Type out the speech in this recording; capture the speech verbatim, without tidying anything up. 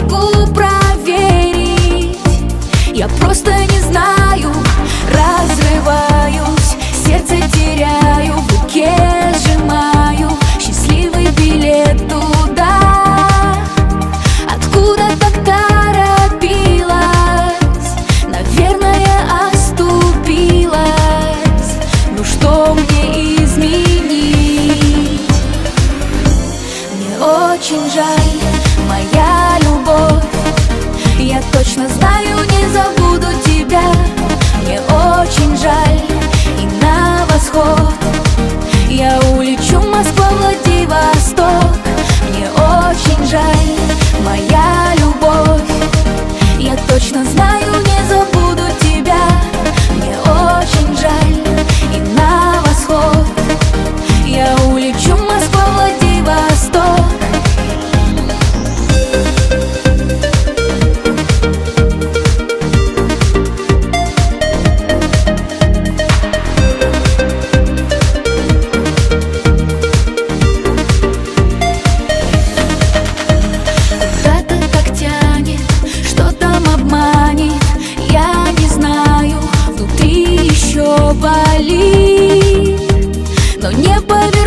могу проверить. Я просто не знаю, разрываюсь, сердце теряю, в руке сжимаю счастливый билет туда, откуда так торопилась, наверное, оступилась. Ну что мне изменить? Мне очень жаль, моя любовь, я точно знаю, не забуду тебя. Мне очень жаль, и на восход я улечу, Москва, Владивосток. Мне очень жаль, моя любовь, я точно знаю, не забуду тебя. Мне очень жаль, и на восход я улечу, Москва, Владивосток. Болит, но не поверю.